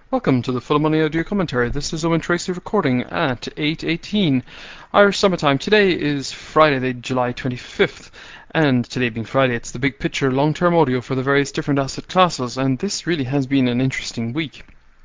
Welcome to the Full Money Audio Commentary. This is Owen Tracy recording at 8:18 Irish Summertime. Today is Friday, July 25th, and today being Friday, it's the big picture long-term audio for the various different asset classes, and this really has been an interesting week.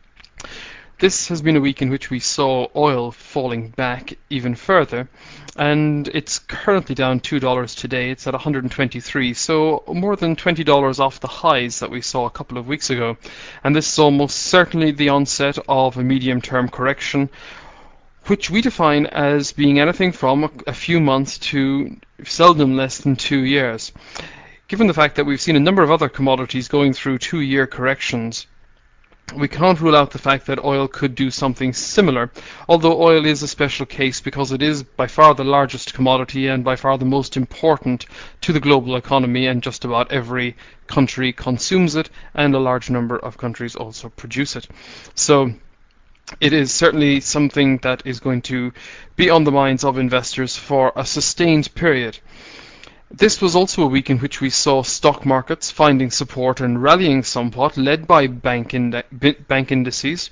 This has been a week in which we saw oil falling back even further, and it's currently down $2 today. It's at 123, so more than $20 off the highs that we saw a couple of weeks ago. And this is almost certainly the onset of a medium-term correction, which we define as being anything from a few months to seldom less than 2 years. Given the fact that we've seen a number of other commodities going through 2-year corrections, we can't rule out the fact that oil could do something similar, although oil is a special case because it is by far the largest commodity and by far the most important to the global economy, and just about every country consumes it, and a large number of countries also produce it. So it is certainly something that is going to be on the minds of investors for a sustained period. This was also a week in which we saw stock markets finding support and rallying somewhat, led by bank indices.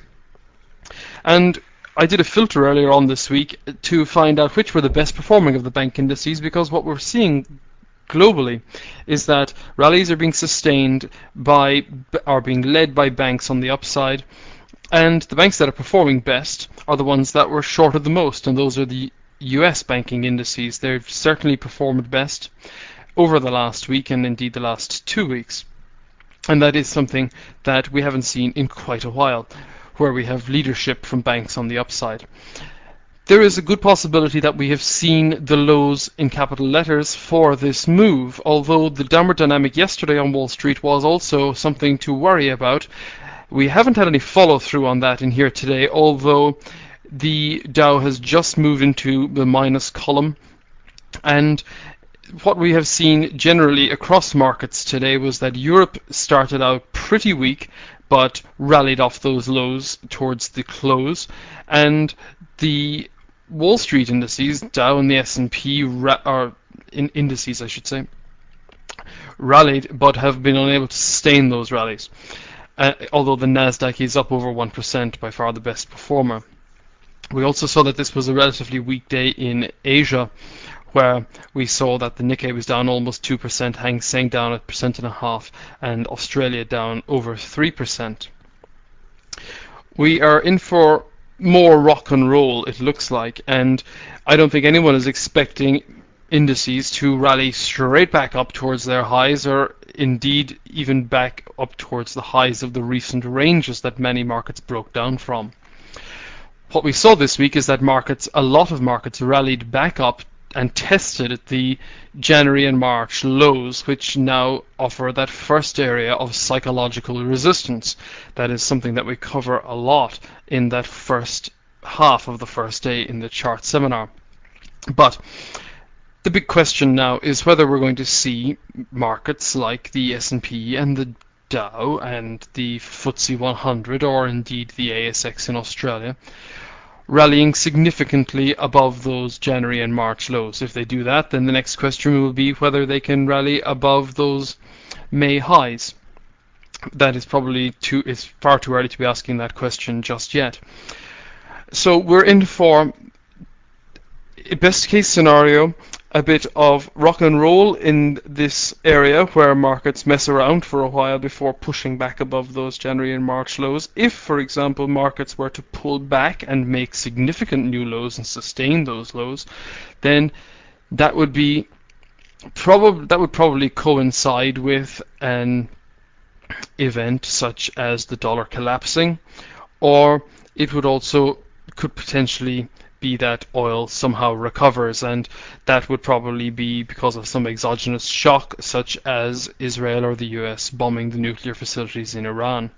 And I did a filter earlier on this week to find out which were the best performing of the bank indices, because what we're seeing globally is that rallies are being sustained are being led by banks on the upside, and the banks that are performing best are the ones that were shorted the most, and those are the US banking indices. They've certainly performed best over the last week and indeed the last 2 weeks. And that is something that we haven't seen in quite a while, where we have leadership from banks on the upside. There is a good possibility that we have seen the lows in capital letters for this move, although the downward dynamic yesterday on Wall Street was also something to worry about. We haven't had any follow-through on that in here today, although the Dow has just moved into the minus column, and what we have seen generally across markets today was that Europe started out pretty weak but rallied off those lows towards the close, and the Wall Street indices, Dow and the S&P, indices I should say, rallied but have been unable to sustain those rallies, although the Nasdaq is up over 1%, by far the best performer. We also saw that this was a relatively weak day in Asia, where we saw that the Nikkei was down almost 2%, Hang Seng down 1.5%, and Australia down over 3%. We are in for more rock and roll, it looks like, and I don't think anyone is expecting indices to rally straight back up towards their highs, or indeed even back up towards the highs of the recent ranges that many markets broke down from. What we saw this week is that a lot of markets rallied back up and tested the January and March lows, which now offer that first area of psychological resistance. That is something that we cover a lot in that first half of the first day in the chart seminar. But the big question now is whether we're going to see markets like the S&P and the Dow and the FTSE 100, or indeed the ASX in Australia, rallying significantly above those January and March lows. If they do that, then the next question will be whether they can rally above those May highs. That is probably it's far too early to be asking that question just yet. So we're in for a best case scenario, a bit of rock and roll in this area where markets mess around for a while before pushing back above those January and March lows. If, for example, markets were to pull back and make significant new lows and sustain those lows, then that would probably coincide with an event such as the dollar collapsing, or it could potentially be that oil somehow recovers, and that would probably be because of some exogenous shock, such as Israel or the US bombing the nuclear facilities in Iran.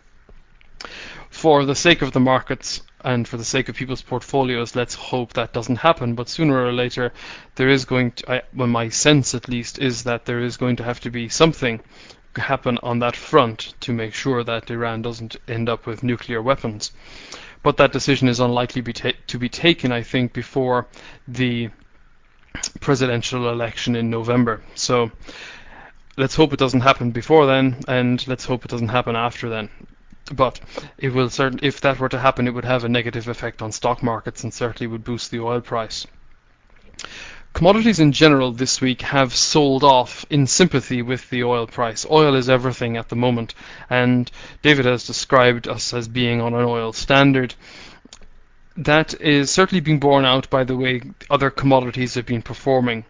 For the sake of the markets and for the sake of people's portfolios, let's hope that doesn't happen, but sooner or later there is my sense at least is that there is going to have to be something happen on that front to make sure that Iran doesn't end up with nuclear weapons. But that decision is unlikely to be taken, I think, before the presidential election in November. So let's hope it doesn't happen before then, and let's hope it doesn't happen after then. But it will if that were to happen, it would have a negative effect on stock markets and certainly would boost the oil price. Commodities in general this week have sold off in sympathy with the oil price. Oil is everything at the moment, and David has described us as being on an oil standard. That is certainly being borne out by the way other commodities have been performing.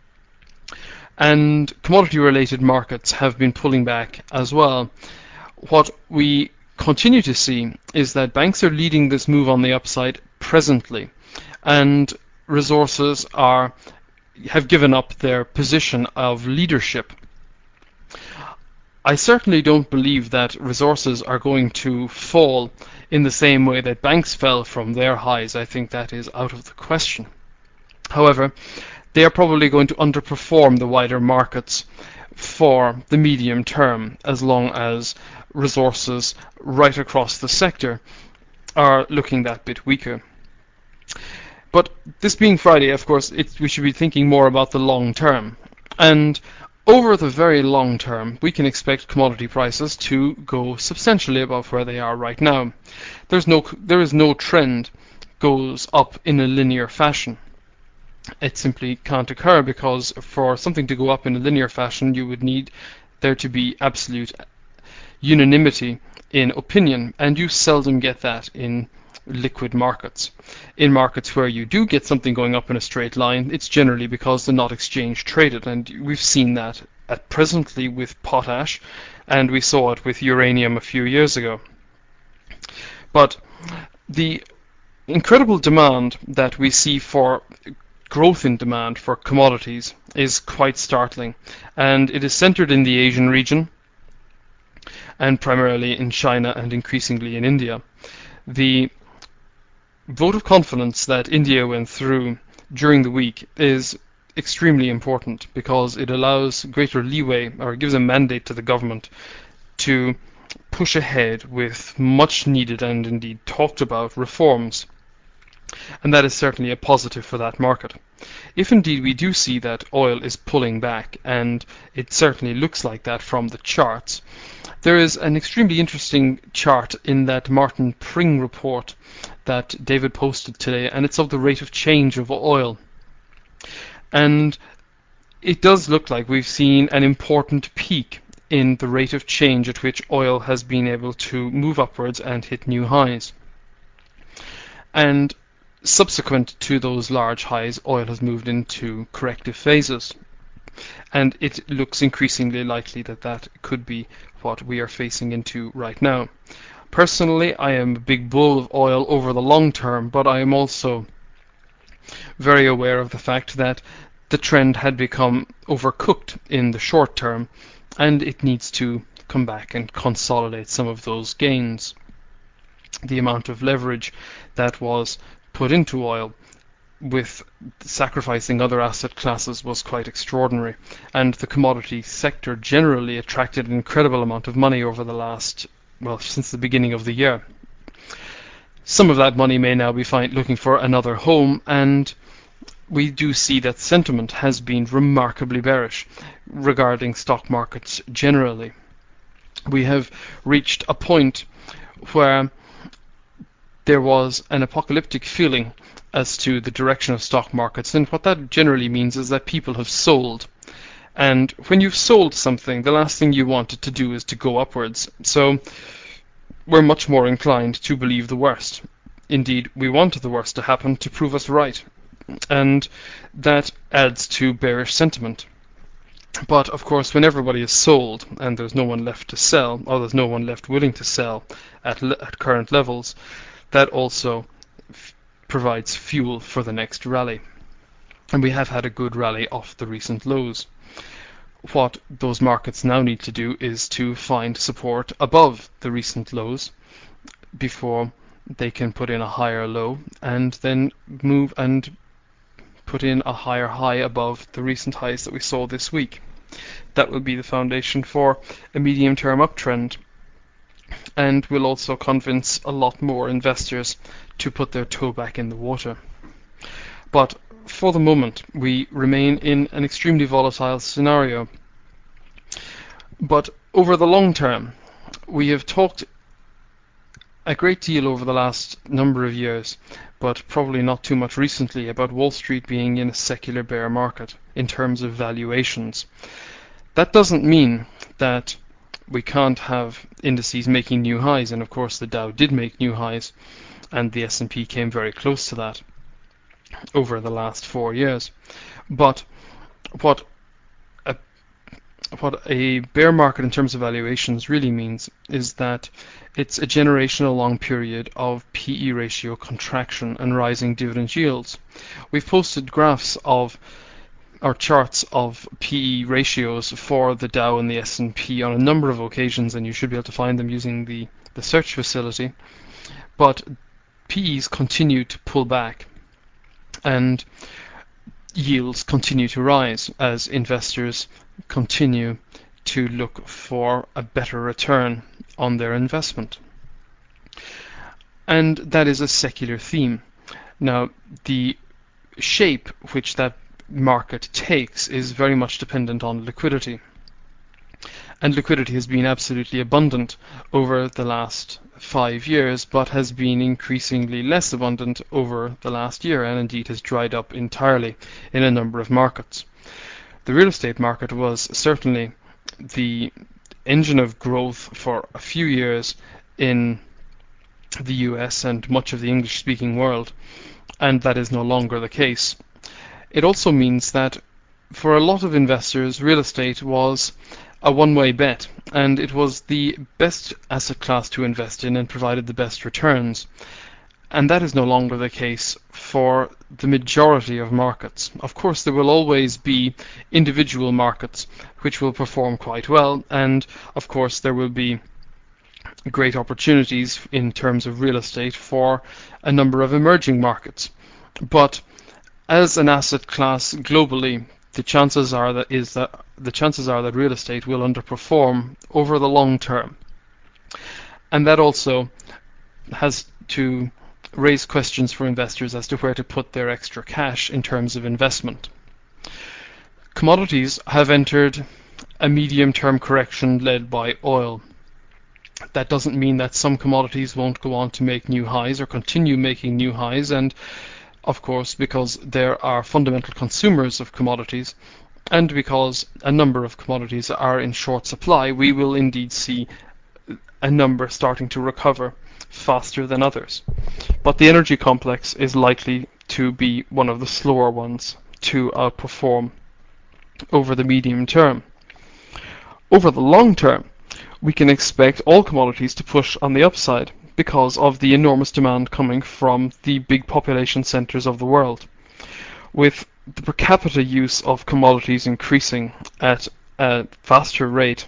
And commodity-related markets have been pulling back as well. What we continue to see is that banks are leading this move on the upside presently, and resources have given up their position of leadership. I certainly don't believe that resources are going to fall in the same way that banks fell from their highs. I think that is out of the question. However, they are probably going to underperform the wider markets for the medium term, as long as resources right across the sector are looking that bit weaker. But this being Friday, of course, we should be thinking more about the long term. And over the very long term, we can expect commodity prices to go substantially above where they are right now. There is no trend goes up in a linear fashion. It simply can't occur, because for something to go up in a linear fashion, you would need there to be absolute unanimity in opinion, and you seldom get that in liquid markets. In markets where you do get something going up in a straight line, it's generally because they're not exchange traded, and we've seen that at presently with potash, and we saw it with uranium a few years ago. But the incredible demand that we see for growth in demand for commodities is quite startling, and it is centered in the Asian region, and primarily in China and increasingly in India. The vote of confidence that India went through during the week is extremely important, because it allows greater leeway, or gives a mandate to the government to push ahead with much needed and indeed talked about reforms. And that is certainly a positive for that market. If indeed we do see that oil is pulling back, and it certainly looks like that from the charts, there is an extremely interesting chart in that Martin Pring report that David posted today, and it's of the rate of change of oil. And it does look like we've seen an important peak in the rate of change at which oil has been able to move upwards and hit new highs. And subsequent to those large highs, oil has moved into corrective phases. And it looks increasingly likely that that could be what we are facing into right now. Personally, I am a big bull of oil over the long term, but I am also very aware of the fact that the trend had become overcooked in the short term, and it needs to come back and consolidate some of those gains. The amount of leverage that was put into oil with sacrificing other asset classes was quite extraordinary, and the commodity sector generally attracted an incredible amount of money over the since the beginning of the year. Some of that money may now be looking for another home, and we do see that sentiment has been remarkably bearish regarding stock markets generally. We have reached a point where there was an apocalyptic feeling as to the direction of stock markets, and what that generally means is that people have sold. And when you've sold something, the last thing you want it to do is to go upwards. So we're much more inclined to believe the worst. Indeed, we want the worst to happen to prove us right. And that adds to bearish sentiment. But of course, when everybody is sold and there's no one left to sell, or there's no one left willing to sell at current levels, that also provides fuel for the next rally. And we have had a good rally off the recent lows. What those markets now need to do is to find support above the recent lows before they can put in a higher low, and then move and put in a higher high above the recent highs that we saw this week. That will be the foundation for a medium-term uptrend, and will also convince a lot more investors to put their toe back in the water. But for the moment, we remain in an extremely volatile scenario. But over the long term, we have talked a great deal over the last number of years, but probably not too much recently, about Wall Street being in a secular bear market in terms of valuations. That doesn't mean that we can't have indices making new highs, and of course the Dow did make new highs, and the S&P came very close to that over the last 4 years. But what a, what a bear market in terms of valuations really means is that it's a generational long period of PE ratio contraction and rising dividend yields. We've posted graphs of or charts of PE ratios for the Dow and the S&P on a number of occasions, and you should be able to find them using the search facility. But PEs continue to pull back, and yields continue to rise as investors continue to look for a better return on their investment. And that is a secular theme. Now, the shape which that market takes is very much dependent on liquidity. And liquidity has been absolutely abundant over the last 5 years, but has been increasingly less abundant over the last year, and indeed has dried up entirely in a number of markets. The real estate market was certainly the engine of growth for a few years in the US and much of the English-speaking world, and that is no longer the case. It also means that for a lot of investors, real estate was a one-way bet, and it was the best asset class to invest in and provided the best returns. And that is no longer the case for the majority of markets. Of course, there will always be individual markets which will perform quite well, and of course there will be great opportunities in terms of real estate for a number of emerging markets. But as an asset class globally, the chances are that real estate will underperform over the long term, and that also has to raise questions for investors as to where to put their extra cash in terms of investment. Commodities have entered a medium-term correction led by oil. That doesn't mean that some commodities won't go on to make new highs or continue making new highs, and of course, because there are fundamental consumers of commodities, and because a number of commodities are in short supply, we will indeed see a number starting to recover faster than others. But the energy complex is likely to be one of the slower ones to outperform over the medium term. Over the long term, we can expect all commodities to push on the upside, because of the enormous demand coming from the big population centers of the world. With the per capita use of commodities increasing at a faster rate,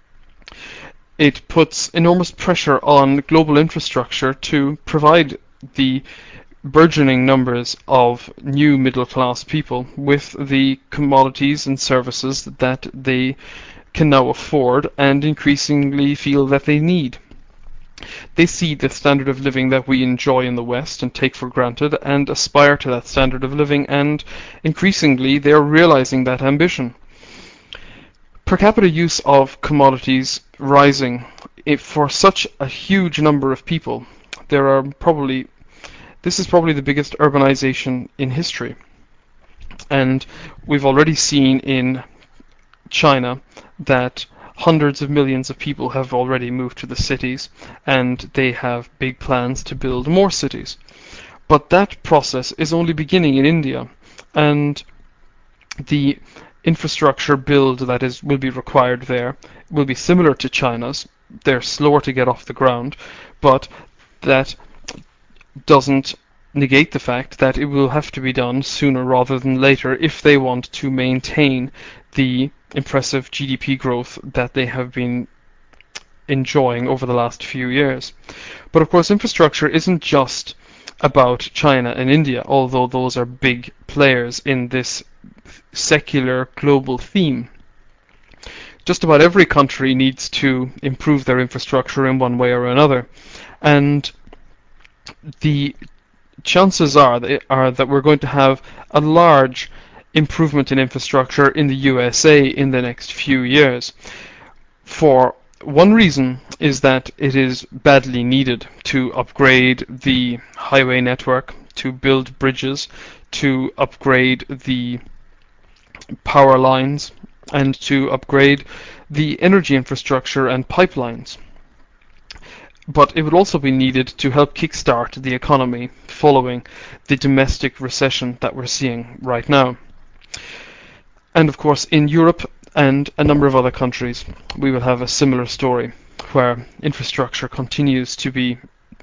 it puts enormous pressure on global infrastructure to provide the burgeoning numbers of new middle-class people with the commodities and services that they can now afford and increasingly feel that they need. They see the standard of living that we enjoy in the West and take for granted and aspire to that standard of living, and increasingly they are realizing that ambition. Per capita use of commodities rising for such a huge number of people. This is probably the biggest urbanization in history, and we've already seen in China that hundreds of millions of people have already moved to the cities, and they have big plans to build more cities. But that process is only beginning in India, and the infrastructure build that will be required there will be similar to China's. They're slower to get off the ground, but that doesn't negate the fact that it will have to be done sooner rather than later if they want to maintain the impressive GDP growth that they have been enjoying over the last few years. But of course, infrastructure isn't just about China and India, although those are big players in this secular global theme. Just about every country needs to improve their infrastructure in one way or another, and the chances are that we're going to have a large improvement in infrastructure in the USA in the next few years for One reason is that it is badly needed to upgrade the highway network, to build bridges, to upgrade the power lines, and to upgrade the energy infrastructure and pipelines. But it would also be needed to help kickstart the economy following the domestic recession that we're seeing right now. And of course, in Europe and a number of other countries, we will have a similar story where infrastructure continues to be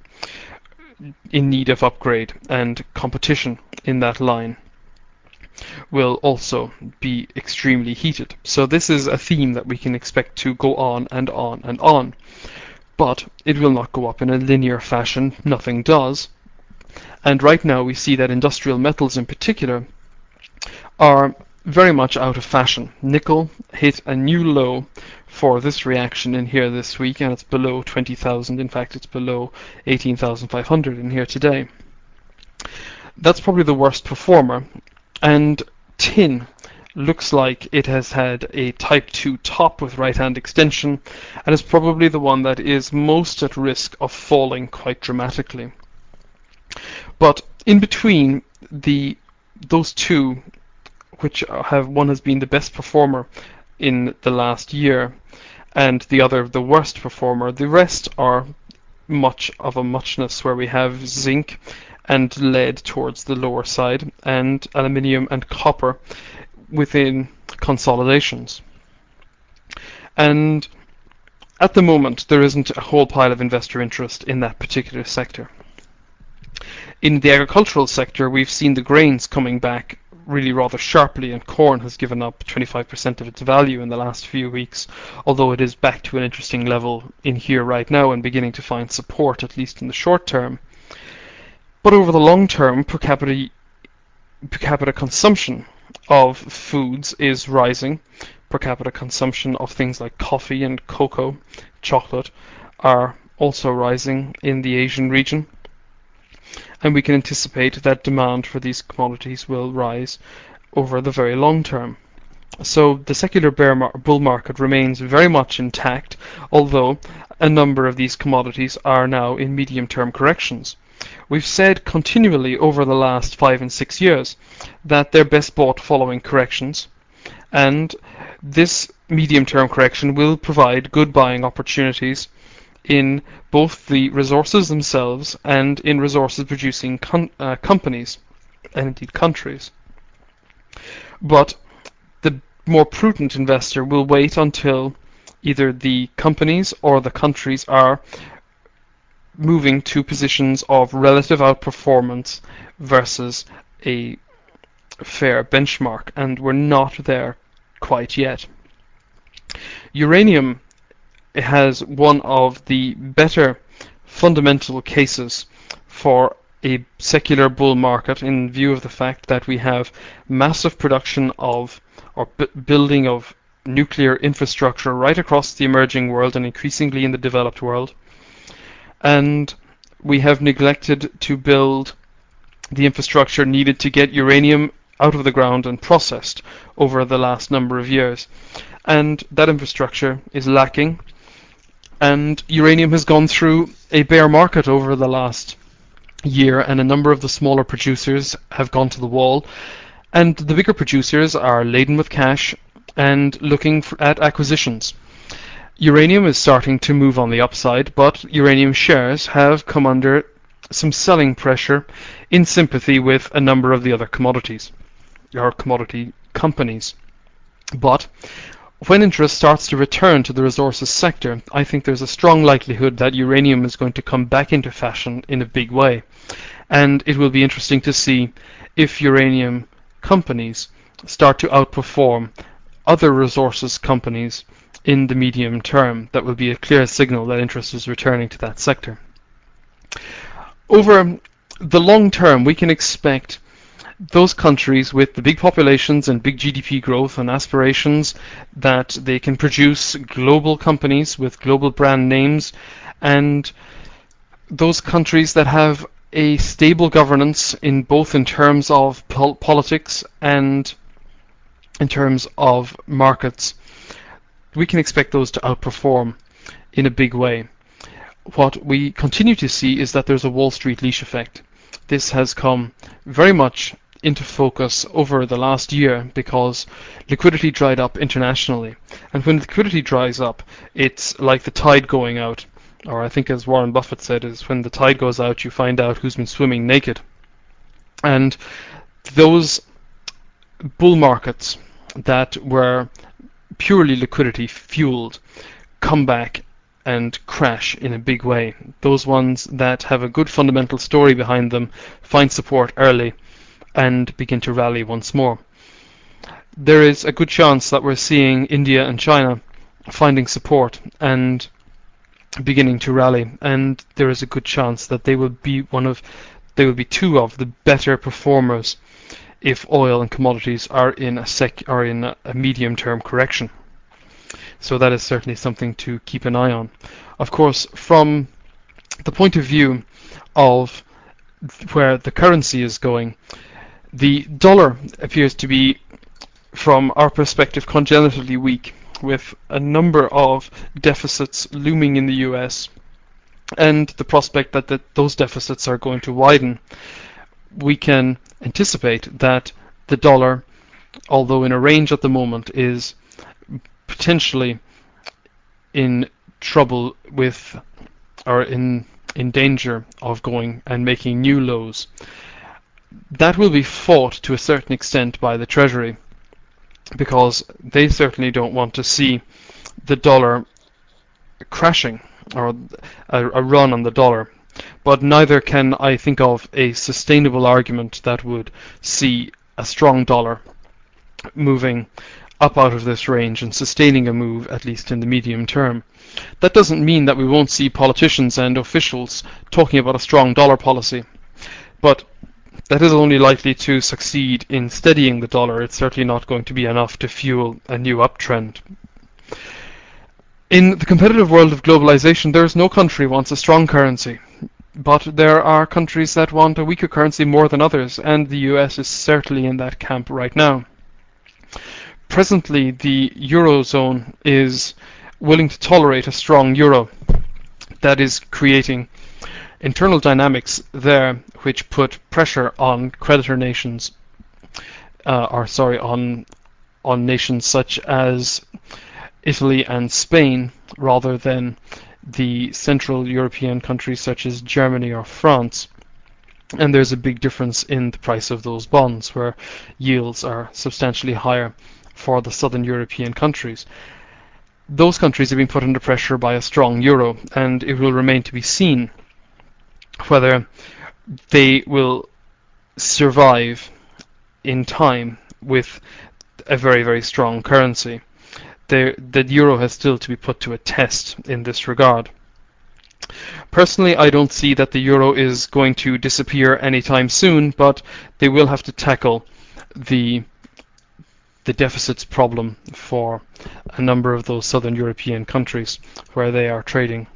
in need of upgrade, and competition in that line will also be extremely heated. So this is a theme that we can expect to go on and on and on. But it will not go up in a linear fashion. Nothing does. And right now we see that industrial metals in particular are very much out of fashion. Nickel hit a new low for this reaction in here this week, and it's below 20,000. In fact, it's below 18,500 in here today. That's probably the worst performer. And tin looks like it has had a type 2 top with right hand extension, and is probably the one that is most at risk of falling quite dramatically. But in between those two, which one has been the best performer in the last year, and the other the worst performer, the rest are much of a muchness, where we have zinc and lead towards the lower side, and aluminium and copper within consolidations. And at the moment, there isn't a whole pile of investor interest in that particular sector. In the agricultural sector, we've seen the grains coming back really rather sharply, and corn has given up 25% of its value in the last few weeks, although it is back to an interesting level in here right now and beginning to find support, at least in the short term. But over the long term, per capita consumption of foods is rising. Per capita consumption of things like coffee and cocoa, chocolate, are also rising in the Asian region. And we can anticipate that demand for these commodities will rise over the very long term. So the secular bull market remains very much intact, although a number of these commodities are now in medium-term corrections. We've said continually over the last 5 and 6 years that they're best bought following corrections, and this medium-term correction will provide good buying opportunities in both the resources themselves and in resources producing companies and indeed countries. But the more prudent investor will wait until either the companies or the countries are moving to positions of relative outperformance versus a fair benchmark, and we're not there quite yet. Uranium has one of the better fundamental cases for a secular bull market, in view of the fact that we have massive production of or building of nuclear infrastructure right across the emerging world and increasingly in the developed world. And we have neglected to build the infrastructure needed to get uranium out of the ground and processed over the last number of years. And that infrastructure is lacking. And uranium has gone through a bear market over the last year, and a number of the smaller producers have gone to the wall. And the bigger producers are laden with cash and looking at acquisitions. Uranium is starting to move on the upside, but uranium shares have come under some selling pressure in sympathy with a number of the other commodities, or commodity companies. But when interest starts to return to the resources sector, I think there's a strong likelihood that uranium is going to come back into fashion in a big way. And it will be interesting to see if uranium companies start to outperform other resources companies in the medium term. That will be a clear signal that interest is returning to that sector. Over the long term, we can expect those countries with the big populations and big GDP growth and aspirations that they can produce global companies with global brand names, and those countries that have a stable governance in both in terms of politics and in terms of markets. We can expect those to outperform. in a big way. What we continue to see is that there's a Wall Street leash effect. This has come very much into focus over the last year because liquidity dried up internationally. And when liquidity dries up, it's like the tide going out. Or I think as Warren Buffett said, is when the tide goes out, you find out who's been swimming naked. And those bull markets that were purely liquidity fueled come back and crash in a big way. Those ones that have a good fundamental story behind them find support early and begin to rally once more. There is a good chance that we're seeing India and China finding support and beginning to rally, and there is a good chance that they will be two of the better performers if oil and commodities are in a medium-term correction. So that is certainly something to keep an eye on. Of course, from the point of view of where the currency is going, the dollar appears to be, from our perspective, congenitally weak, with a number of deficits looming in the US and the prospect that those deficits are going to widen. We can anticipate that the dollar, although in a range at the moment, is potentially in trouble with, or in danger of going and making new lows. That will be fought to a certain extent by the Treasury, because they certainly don't want to see the dollar crashing, or a run on the dollar. But neither can I think of a sustainable argument that would see a strong dollar moving up out of this range and sustaining a move, at least in the medium term. That doesn't mean that we won't see politicians and officials talking about a strong dollar policy, but that is only likely to succeed in steadying the dollar. It's certainly not going to be enough to fuel a new uptrend. In the competitive world of globalization, there is no country wants a strong currency, but there are countries that want a weaker currency more than others, and the US is certainly in that camp right now. Presently, the Eurozone is willing to tolerate a strong euro. That is creating internal dynamics there which put pressure on creditor nations, on nations such as Italy and Spain, rather than the Central European countries such as Germany or France. And there's a big difference in the price of those bonds, where yields are substantially higher for the Southern European countries. Those countries have been put under pressure by a strong euro, and it will remain to be seen whether they will survive in time with a very, very strong currency. The euro has still to be put to a test in this regard. Personally, I don't see that the euro is going to disappear anytime soon, but they will have to tackle the deficits problem for a number of those southern European countries where they are trading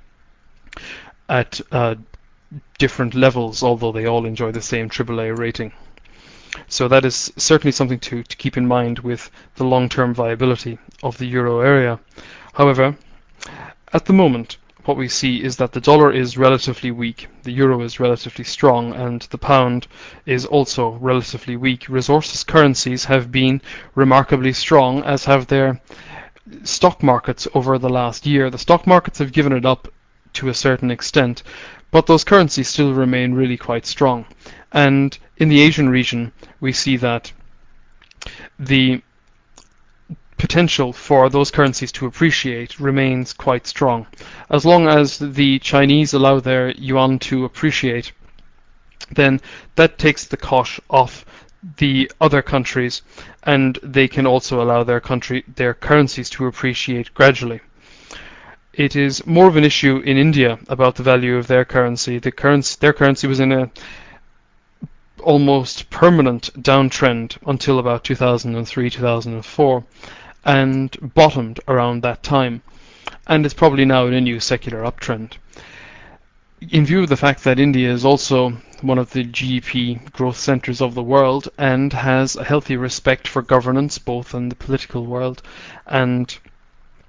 at different levels, although they all enjoy the same AAA rating. So that is certainly something to keep in mind with the long-term viability of the euro area. However, at the moment, what we see is that the dollar is relatively weak, the euro is relatively strong, and the pound is also relatively weak. Resources currencies have been remarkably strong, as have their stock markets over the last year. The stock markets have given it up to a certain extent, but those currencies still remain really quite strong. And in the Asian region, we see that the potential for those currencies to appreciate remains quite strong. As long as the Chinese allow their yuan to appreciate, then that takes the cosh off the other countries, and they can also allow their currencies to appreciate gradually. It is more of an issue in India about the value of their currency. Their currency was in a almost permanent downtrend until about 2003, 2004, and bottomed around that time, and is probably now in a new secular uptrend. In view of the fact that India is also one of the GDP growth centers of the world and has a healthy respect for governance, both in the political world and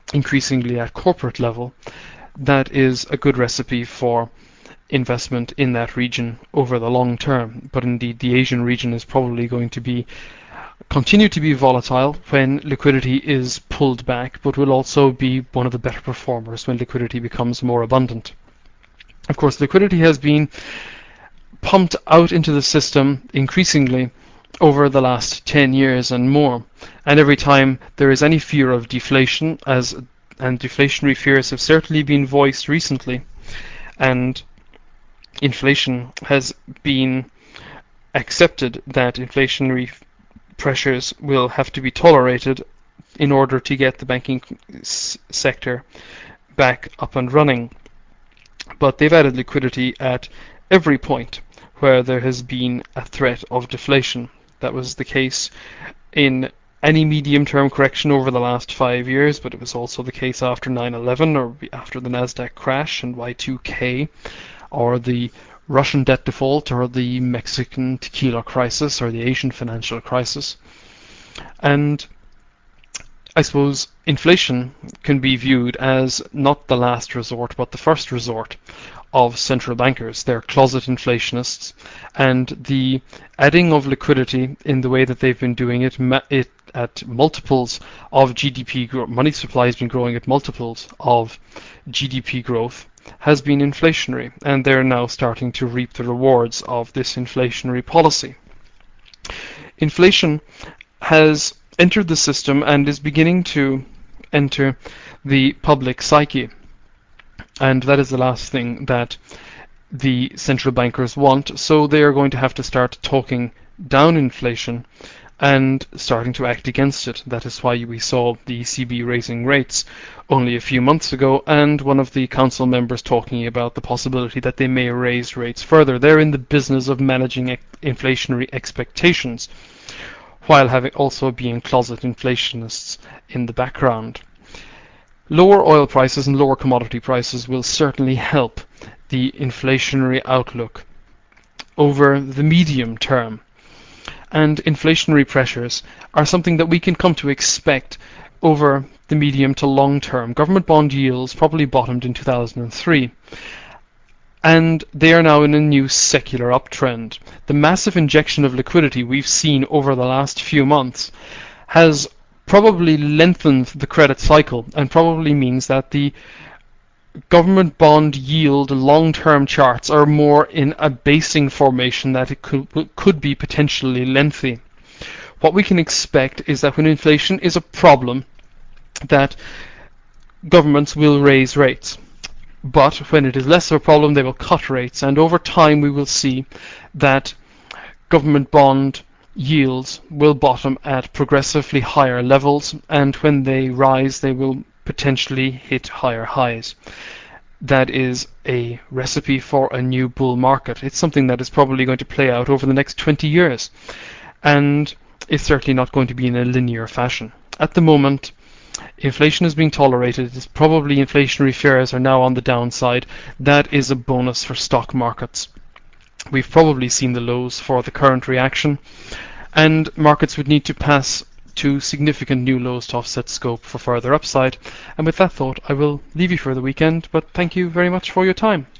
increasingly at corporate level, that is a good recipe for investment in that region over the long term. But indeed, the Asian region is probably going to continue to be volatile when liquidity is pulled back, but will also be one of the better performers when liquidity becomes more abundant. Of course, liquidity has been pumped out into the system increasingly over the last 10 years and more. And every time there is any fear of deflation, and deflationary fears have certainly been voiced recently, and inflation has been accepted that inflationary pressures will have to be tolerated in order to get the banking sector back up and running. But they've added liquidity at every point where there has been a threat of deflation. That was the case in any medium-term correction over the last 5 years, but it was also the case after 9/11, or after the Nasdaq crash and Y2K, or the Russian debt default, or the Mexican tequila crisis, or the Asian financial crisis. And I suppose inflation can be viewed as not the last resort, but the first resort of central bankers. They're closet inflationists, and the adding of liquidity in the way that they've been doing it at multiples of GDP growth, money supply has been growing at multiples of GDP growth, has been inflationary, and they're now starting to reap the rewards of this inflationary policy. Inflation has entered the system and is beginning to enter the public psyche. And that is the last thing that the central bankers want, so they are going to have to start talking down inflation and starting to act against it. That is why we saw the ECB raising rates only a few months ago, and one of the council members talking about the possibility that they may raise rates further. They're in the business of managing inflationary expectations, while having also being closet inflationists in the background. Lower oil prices and lower commodity prices will certainly help the inflationary outlook over the medium term. And inflationary pressures are something that we can come to expect over the medium to long term. Government bond yields probably bottomed in 2003. And they are now in a new secular uptrend. The massive injection of liquidity we've seen over the last few months has probably lengthened the credit cycle, and probably means that the government bond yield long-term charts are more in a basing formation that it could be potentially lengthy. What we can expect is that when inflation is a problem, that governments will raise rates. But when it is less of a problem, they will cut rates, and over time we will see that government bond yields will bottom at progressively higher levels, and when they rise, they will potentially hit higher highs. That is a recipe for a new bull market. It's something that is probably going to play out over the next 20 years, and it's certainly not going to be in a linear fashion. At the moment, inflation is being tolerated. It's probably inflationary fears are now on the downside. That is a bonus for stock markets. We've probably seen the lows for the current reaction, and markets would need to pass to significant new lows to offset scope for further upside. And with that thought, I will leave you for the weekend, but thank you very much for your time.